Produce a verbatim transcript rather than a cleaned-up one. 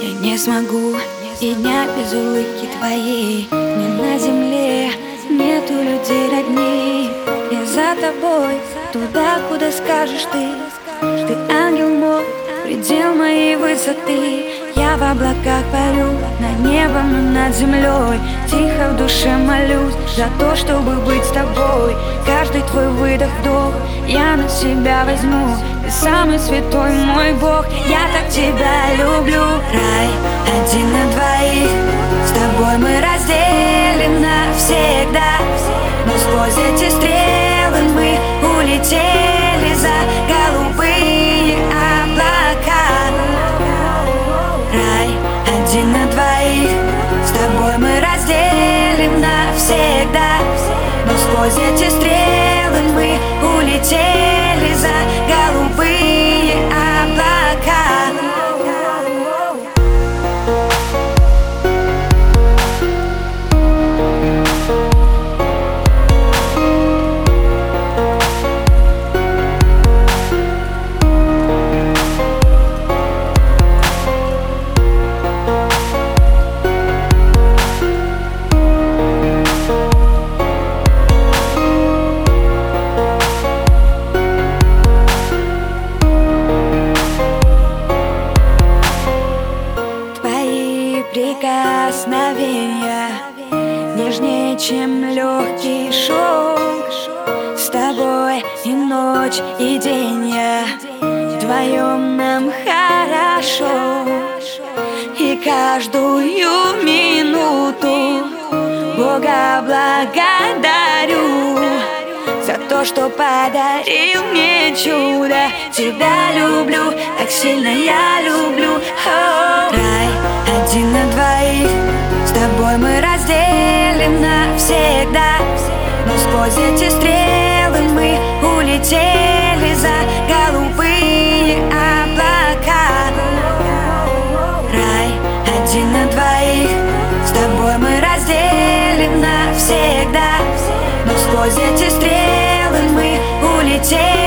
Я не смогу и дня без улыбки твоей. Ни на земле нету людей родней. Я за тобой, туда, куда скажешь ты. Ты ангел мой, предел моей высоты. Я в облаках парю, над небом и над землей. Тихо в душе молюсь за то, чтобы быть с тобой. Каждый твой выдох, вдох я на себя возьму. Ты самый святой мой Бог, я так тебя люблю. Рай один на двоих, с тобой мы разделим навсегда. Но сквозь эти стрелы мы улетели за голубые облака. Рай один на двоих, с тобой мы разделим навсегда. Но сквозь эти стрелы мы улетели за голубые облака. Прикосновения нежнее, чем легкий шелк. С тобой и ночь, и день я, вдвоем нам хорошо. И каждую минуту Бога благодарю за то, что подарил мне чудо. Тебя люблю, так сильно я люблю. О, рай один на двоих, с тобой мы разделим навсегда. Но сквозь эти стрелы мы улетели за голубые облака. Рай один на двоих, с тобой мы разделим навсегда. Но сквозь эти стрелы мы улетели